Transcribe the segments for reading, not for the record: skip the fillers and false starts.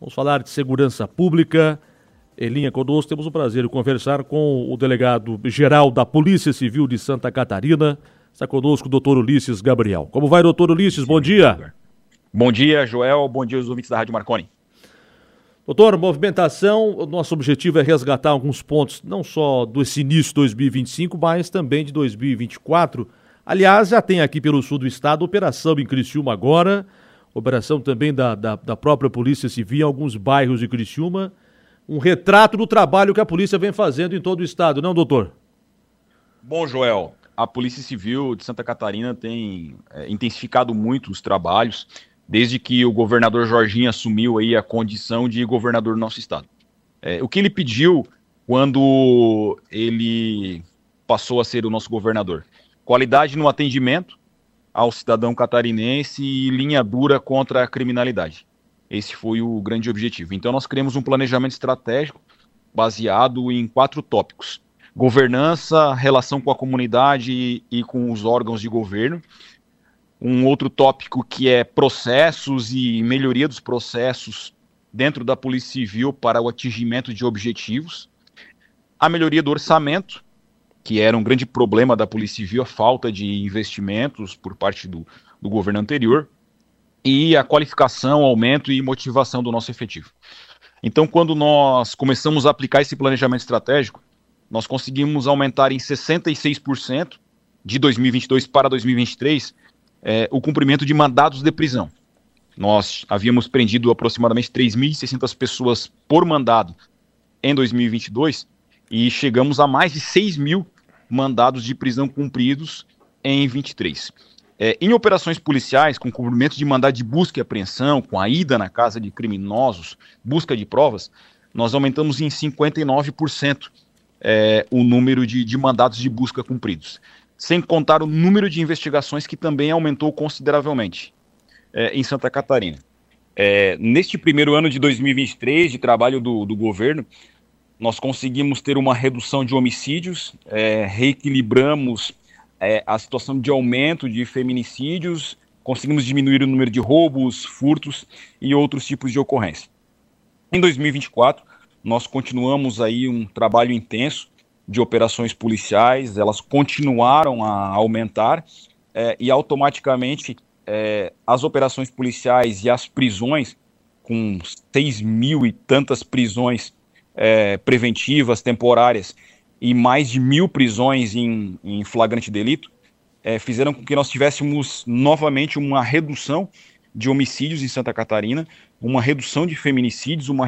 Vamos falar de segurança pública. Em linha conosco, temos o prazer de conversar com o delegado-geral da Polícia Civil de Santa Catarina. Está conosco o doutor Ulisses Gabriel. Como vai, doutor Ulisses? Bom dia. Bom dia, Joel. Bom dia aos ouvintes da Rádio Marconi. Doutor, movimentação, o nosso objetivo é resgatar alguns pontos, não só desse início de 2025, mas também de 2024. Aliás, já tem aqui pelo sul do estado operação em Criciúma agora, operação também da própria Polícia Civil em alguns bairros de Criciúma. Um retrato do trabalho que a polícia vem fazendo em todo o estado, não, doutor? Bom, Joel, a Polícia Civil de Santa Catarina tem intensificado muito os trabalhos desde que o governador Jorginho assumiu aí a condição de governador do nosso estado. O que ele pediu quando ele passou a ser o nosso governador? Qualidade no atendimento ao cidadão catarinense e linha dura contra a criminalidade. Esse foi o grande objetivo. Então nós criamos um planejamento estratégico baseado em 4 tópicos: governança, relação com a comunidade e com os órgãos de governo. Um outro tópico que é processos e melhoria dos processos dentro da Polícia Civil para o atingimento de objetivos. A melhoria do orçamento, que era um grande problema da Polícia Civil, a falta de investimentos por parte do governo anterior. E a qualificação, aumento e motivação do nosso efetivo. Então, quando nós começamos a aplicar esse planejamento estratégico, nós conseguimos aumentar em 66% de 2022 para 2023 o cumprimento de mandados de prisão. Nós havíamos prendido aproximadamente 3.600 pessoas por mandado em 2022 e chegamos a mais de 6.000 mandados de prisão cumpridos em 2023. Em operações policiais, com cumprimento de mandado de busca e apreensão, com a ida na casa de criminosos, busca de provas, nós aumentamos em 59% o número de mandados de busca cumpridos. Sem contar o número de investigações, que também aumentou consideravelmente em Santa Catarina. Neste primeiro ano de 2023, de trabalho do governo, nós conseguimos ter uma redução de homicídios, reequilibramos a situação de aumento de feminicídios, conseguimos diminuir o número de roubos, furtos e outros tipos de ocorrência. Em 2024, nós continuamos aí um trabalho intenso de operações policiais, elas continuaram a aumentar e automaticamente as operações policiais e as prisões, com 6.000 e tantas prisões preventivas, temporárias, e mais de 1.000 prisões em flagrante delito, fizeram com que nós tivéssemos novamente uma redução de homicídios em Santa Catarina, uma redução de feminicídios, uma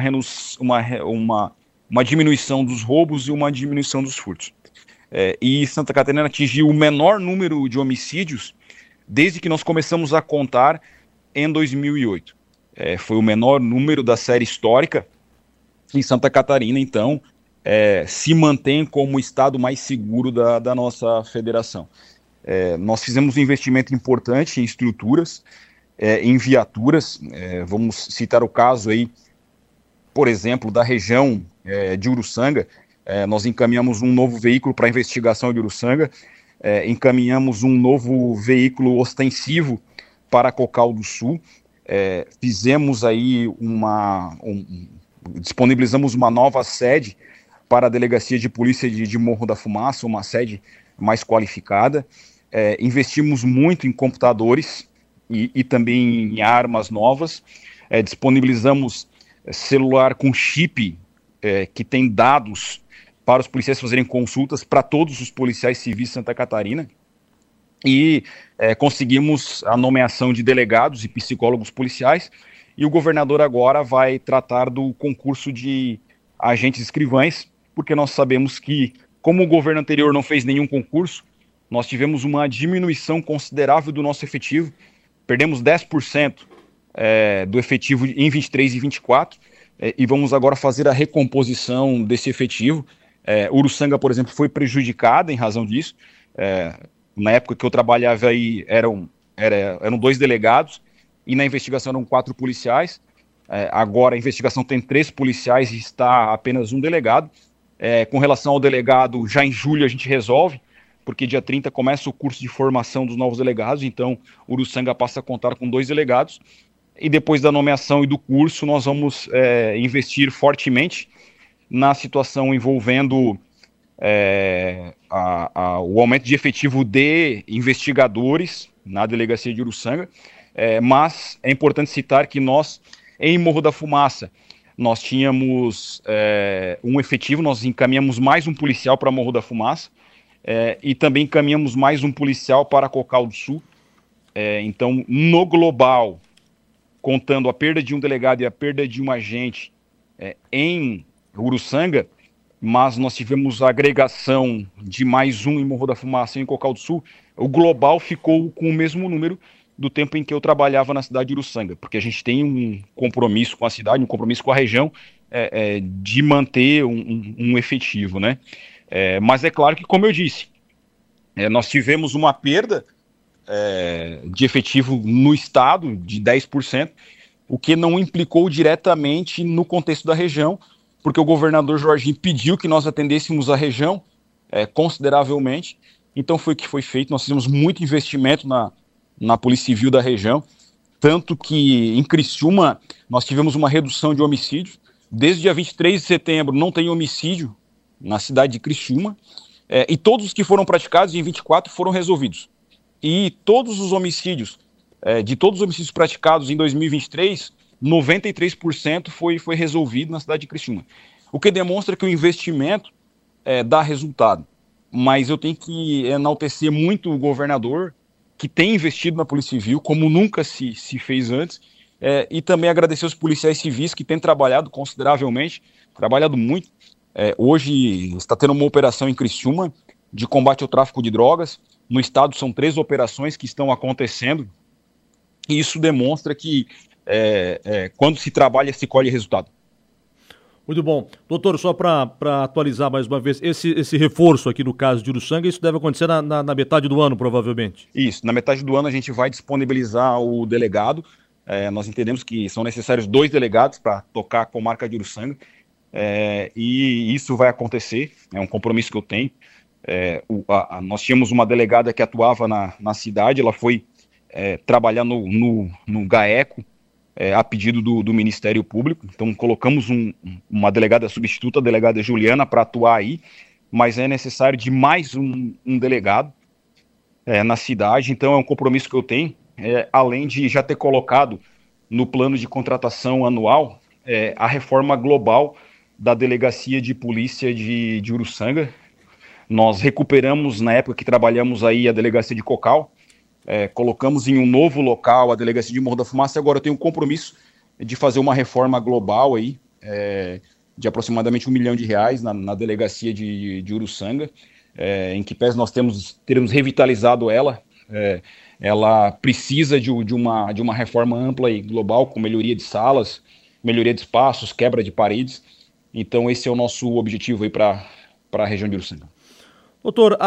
diminuição dos roubos e uma diminuição dos furtos. E Santa Catarina atingiu o menor número de homicídios desde que nós começamos a contar em 2008. Foi o menor número da série histórica em Santa Catarina, então se mantém como o estado mais seguro da nossa federação. Nós fizemos um investimento importante em estruturas, em viaturas. Vamos citar o caso aí, por exemplo, da região de Uruçanga. Nós encaminhamos um novo veículo para a investigação de Uruçanga, encaminhamos um novo veículo ostensivo para Cocal do Sul, fizemos aí disponibilizamos uma nova sede para a Delegacia de Polícia de Morro da Fumaça, uma sede mais qualificada. Investimos muito em computadores e também em armas novas. Disponibilizamos celular com chip que tem dados para os policiais fazerem consultas para todos os policiais civis de Santa Catarina. E conseguimos a nomeação de delegados e psicólogos policiais. E o governador agora vai tratar do concurso de agentes escrivães, porque nós sabemos que, como o governo anterior não fez nenhum concurso, nós tivemos uma diminuição considerável do nosso efetivo, perdemos 10% do efetivo em 23 e 24, e vamos agora fazer a recomposição desse efetivo. Uruçanga, por exemplo, foi prejudicada em razão disso. Na época que eu trabalhava aí, eram 2 delegados, e na investigação eram 4 policiais. Agora a investigação tem 3 policiais e está apenas 1 delegado. Com relação ao delegado, já em julho a gente resolve, porque dia 30 começa o curso de formação dos novos delegados, então Uruçanga passa a contar com 2 delegados. e depois da nomeação e do curso nós vamos investir fortemente na situação envolvendo o aumento de efetivo de investigadores na delegacia de Uruçanga, mas é importante citar que nós, em Morro da Fumaça, nós tínhamos um efetivo, nós encaminhamos mais um policial para Morro da Fumaça, e também encaminhamos mais um policial para Cocal do Sul. Então, no global, contando a perda de um delegado e a perda de um agente em Uruçanga, mas nós tivemos a agregação de mais um em Morro da Fumaça e em Cocal do Sul, o global ficou com o mesmo número do tempo em que eu trabalhava na cidade de Uruçanga, porque a gente tem um compromisso com a cidade, um compromisso com a região, de manter um efetivo, né? Mas é claro que, como eu disse, nós tivemos uma perda de efetivo no estado de 10%, o que não implicou diretamente no contexto da região, porque o governador Jorginho pediu que nós atendêssemos a região consideravelmente, então foi o que foi feito. Nós fizemos muito investimento na Polícia Civil da região, tanto que em Criciúma nós tivemos uma redução de homicídios. Desde o dia 23 de setembro não tem homicídio na cidade de Criciúma, e todos os que foram praticados em 24 foram resolvidos. E todos os homicídios, de todos os homicídios praticados em 2023, 93% foi resolvido na cidade de Criciúma. O que demonstra que o investimento dá resultado. Mas eu tenho que enaltecer muito o governador, que tem investido na Polícia Civil, como nunca se fez antes, e também agradecer os policiais civis que têm trabalhado consideravelmente, trabalhado muito. Hoje está tendo uma operação em Criciúma de combate ao tráfico de drogas. No estado são 3 operações que estão acontecendo, e isso demonstra que quando se trabalha, se colhe resultado. Muito bom. Doutor, só para atualizar mais uma vez, esse reforço aqui no caso de Uruçanga, isso deve acontecer na metade do ano, provavelmente? Isso, na metade do ano a gente vai disponibilizar o delegado. Nós entendemos que são necessários 2 delegados para tocar a comarca de Uruçanga, e isso vai acontecer, é um compromisso que eu tenho. Nós tínhamos uma delegada que atuava na cidade, ela foi trabalhar no GAECO, a pedido do Ministério Público. Então colocamos uma delegada substituta, a delegada Juliana, para atuar aí, mas é necessário de mais um delegado na cidade. Então é um compromisso que eu tenho, além de já ter colocado no plano de contratação anual a reforma global da Delegacia de Polícia de Uruçanga. Nós recuperamos, na época que trabalhamos aí, a Delegacia de Cocal, colocamos em um novo local a Delegacia de Morro da Fumaça. Agora eu tenho um compromisso de fazer uma reforma global aí, de aproximadamente R$1 milhão na Delegacia de Uruçanga, em que pese nós teremos revitalizado ela. Ela precisa de uma reforma ampla e global, com melhoria de salas, melhoria de espaços, quebra de paredes. Então esse é o nosso objetivo aí para a região de Uruçanga. Doutor,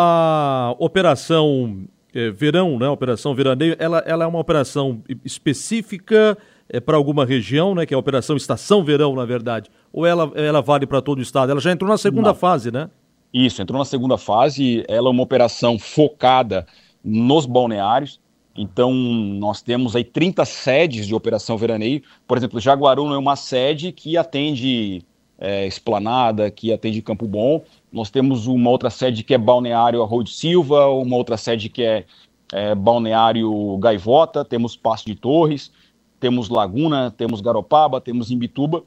a operação verão, né, operação veraneio, ela é uma operação específica para alguma região, né, que é a operação estação verão, na verdade, ou ela vale para todo o estado? Ela já entrou na segunda fase, né? Isso, entrou na segunda fase. Ela é uma operação focada nos balneários. Então nós temos aí 30 sedes de operação veraneio. Por exemplo, Jaguaruna é uma sede que atende Esplanada, que atende Campo Bom. Nós temos uma outra sede que é Balneário Arroio de Silva, uma outra sede que é Balneário Gaivota, temos Passo de Torres, temos Laguna, temos Garopaba, temos Imbituba.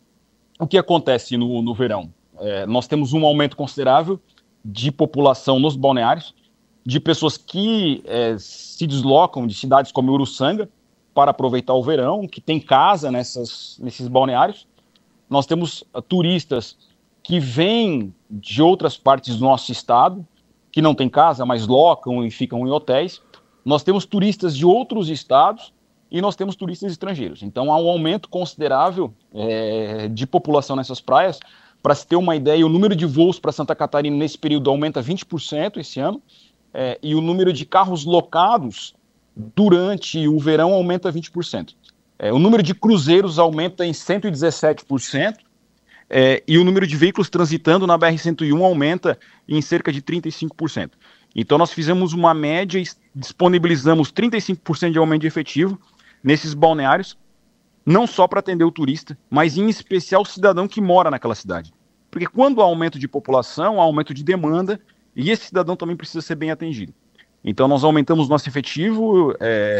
O que acontece no verão? Nós temos um aumento considerável de população nos balneários, de pessoas que se deslocam de cidades como Uruçanga para aproveitar o verão, que tem casa nesses balneários. Nós temos turistas que vêm de outras partes do nosso estado, que não têm casa, mas locam e ficam em hotéis. Nós temos turistas de outros estados e nós temos turistas estrangeiros. Então há um aumento considerável de população nessas praias. Para se ter uma ideia, o número de voos para Santa Catarina nesse período aumenta 20% esse ano, e o número de carros locados durante o verão aumenta 20%. O número de cruzeiros aumenta em 117%, e o número de veículos transitando na BR-101 aumenta em cerca de 35%. Então nós fizemos uma média e disponibilizamos 35% de aumento de efetivo, nesses balneários, não só para atender o turista, mas em especial o cidadão que mora naquela cidade. Porque quando há aumento de população, há aumento de demanda, e esse cidadão também precisa ser bem atendido. Então nós aumentamos nosso efetivo,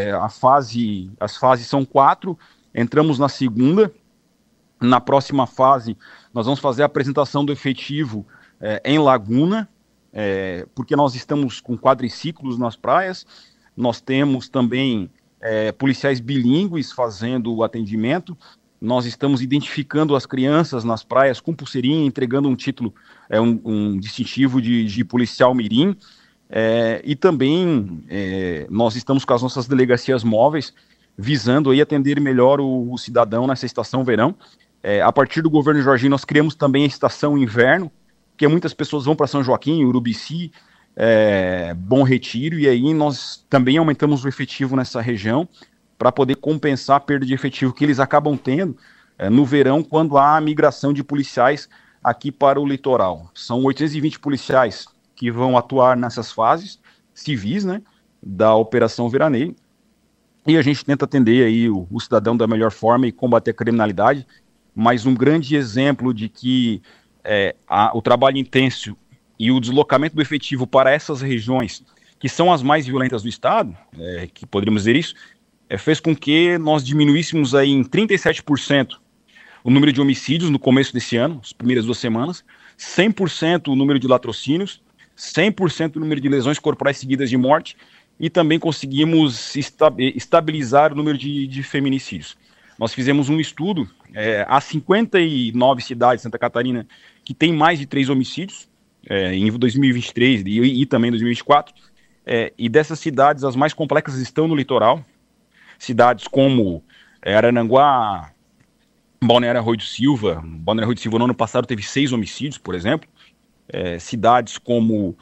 as fases são 4, entramos na segunda. Na próxima fase, nós vamos fazer a apresentação do efetivo em Laguna, porque nós estamos com quadriciclos nas praias, nós temos também policiais bilíngues fazendo o atendimento, nós estamos identificando as crianças nas praias com pulseirinha, entregando um título, um distintivo de policial mirim, e também nós estamos com as nossas delegacias móveis, visando aí atender melhor o cidadão nessa estação verão. A partir do governo Jorginho, nós criamos também a estação inverno, porque muitas pessoas vão para São Joaquim, Urubici, Bom Retiro, e aí nós também aumentamos o efetivo nessa região para poder compensar a perda de efetivo que eles acabam tendo no verão, quando há a migração de policiais aqui para o litoral. São 820 policiais que vão atuar nessas fases civis, né, da Operação Veraneio, e a gente tenta atender aí o cidadão da melhor forma e combater a criminalidade. Mas um grande exemplo de que o trabalho intenso e o deslocamento do efetivo para essas regiões, que são as mais violentas do estado, que poderíamos dizer isso, fez com que nós diminuíssemos aí em 37% o número de homicídios no começo desse ano, as primeiras 2 semanas, 100% o número de latrocínios, 100% o número de lesões corporais seguidas de morte, e também conseguimos estabilizar o número de feminicídios. Nós fizemos um estudo, há 59 cidades de Santa Catarina que tem mais de 3 homicídios, em 2023 e também em 2024, e dessas cidades, as mais complexas estão no litoral, cidades como Arananguá, Balneário Arroio do Silva. Balneário Arroio do Silva no ano passado teve 6 homicídios, por exemplo, cidades como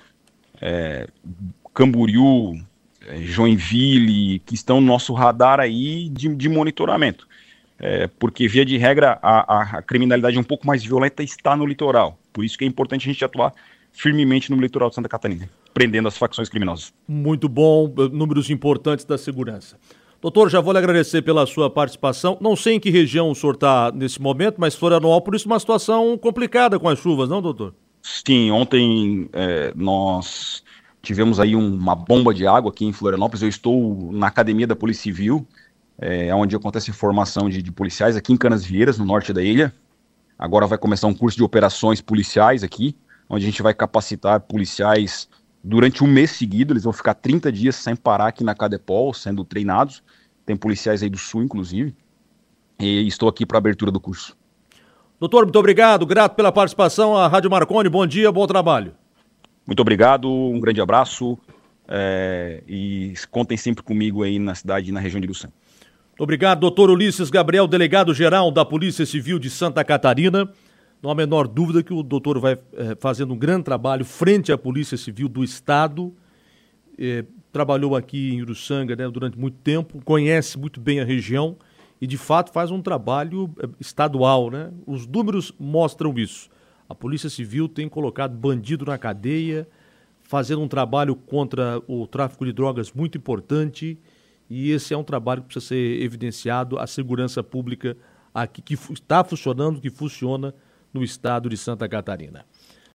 Camboriú, Joinville, que estão no nosso radar aí de monitoramento. Porque, via de regra, a criminalidade um pouco mais violenta está no litoral. Por isso que é importante a gente atuar firmemente no litoral de Santa Catarina, prendendo as facções criminosas. Muito bom, números importantes da segurança. Doutor, já vou lhe agradecer pela sua participação. Não sei em que região o senhor está nesse momento, mas Florianópolis, uma situação complicada com as chuvas, não, doutor? Sim, ontem nós tivemos aí uma bomba de água aqui em Florianópolis. Eu estou na Academia da Polícia Civil, onde acontece a formação de policiais aqui em Canasvieiras, no norte da ilha. Agora vai começar um curso de operações policiais aqui, onde a gente vai capacitar policiais durante um mês seguido. Eles vão ficar 30 dias sem parar aqui na Cadepol, sendo treinados. Tem policiais aí do Sul, inclusive. E estou aqui para a abertura do curso. Doutor, muito obrigado. Grato pela participação à Rádio Marconi. Bom dia, bom trabalho. Muito obrigado, um grande abraço. E contem sempre comigo aí na cidade e na região de Uruçanga. Obrigado, doutor Ulisses Gabriel, delegado-geral da Polícia Civil de Santa Catarina. Não há a menor dúvida que o doutor vai fazendo um grande trabalho frente à Polícia Civil do Estado. Trabalhou aqui em Uruçanga, né, durante muito tempo, conhece muito bem a região e, de fato, faz um trabalho estadual, né? Os números mostram isso. A Polícia Civil tem colocado bandido na cadeia, fazendo um trabalho contra o tráfico de drogas muito importante. E esse é um trabalho que precisa ser evidenciado, a segurança pública aqui que está funcionando, que funciona no estado de Santa Catarina.